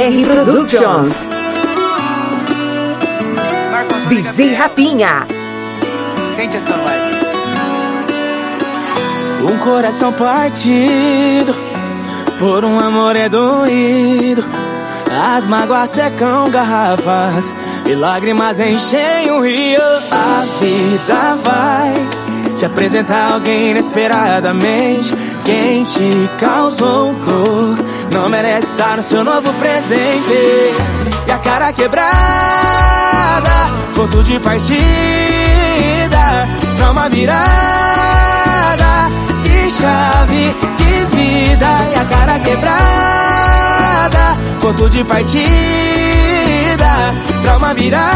JR Productions. DJ Rapinha. Sente essa vibe. Um coração partido por um amor é doído. As mágoas secam garrafas e lágrimas enchem o rio. A vida vai te apresentar alguém inesperadamente. Quem te causou dor não merece estar no seu novo presente. E a cara quebrada, ponto de partida pra uma virada de chave de vida. E a cara quebrada, ponto de partida pra uma virada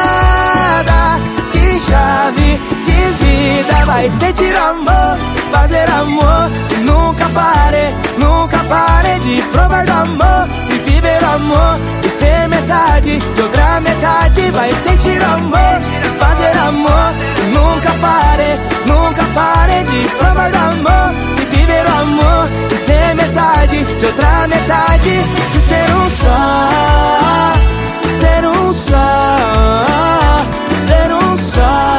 de chave de vida. Vai sentir amor, fazer amor e nunca pare de provar do amor e viver amor e ser metade de outra metade. Vai sentir amor, fazer amor e nunca pare de provar do amor e viver amor e ser metade de outra metade. De ser um só, ser um só, ser um só.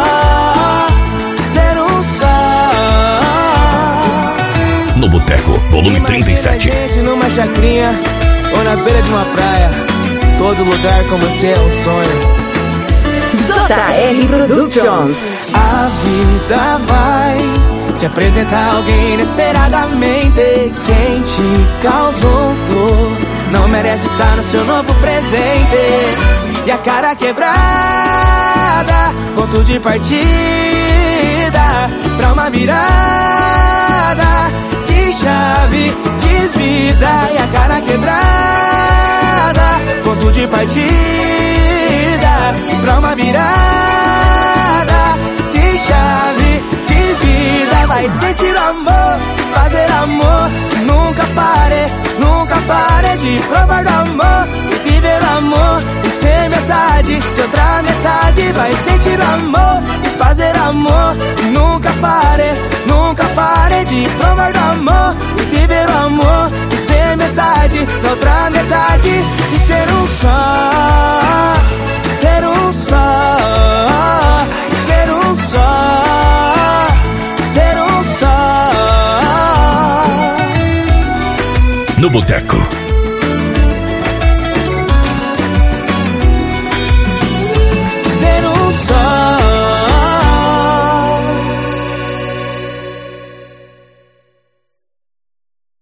No Boteco, volume 37. Numa chacrinha ou na beira de uma praia, todo lugar com você é um sonho. JR Productions. A vida vai te apresentar alguém inesperadamente. Quem te causou dor não merece estar no seu novo presente. E a cara quebrada, ponto de partida pra uma virada de chave de vida. E a cara quebrada, ponto de partida pra uma virada de chave de vida. Vai sentir amor, fazer amor, nunca pare de provar do amor e viver amor e ser metade de outra metade. Vai sentir amor, fazer amor, nunca pare de provar do amor e viver amor e ser metade da outra metade. E ser um só, ser um só, ser um só, ser um só. No Boteco,